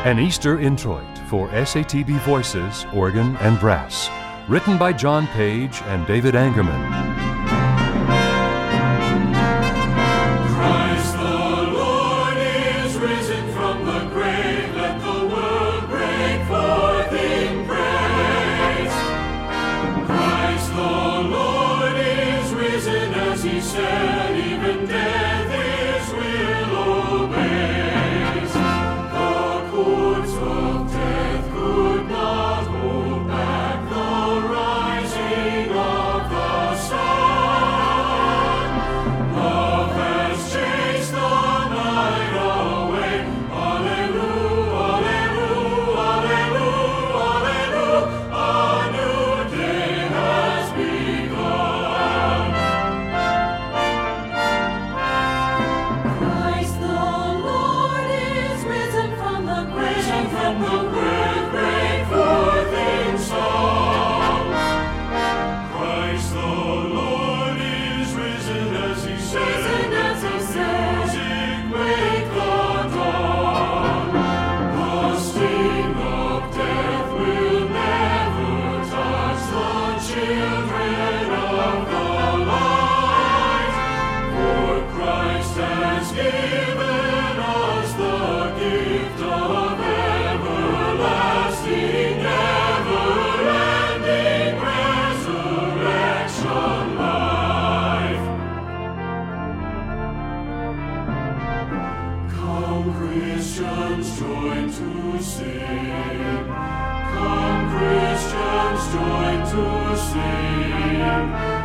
An Easter Introit for SATB Voices, Organ and Brass. Written by John Page and David Angerman. Christians, join to sing. Come, Christians, join to sing.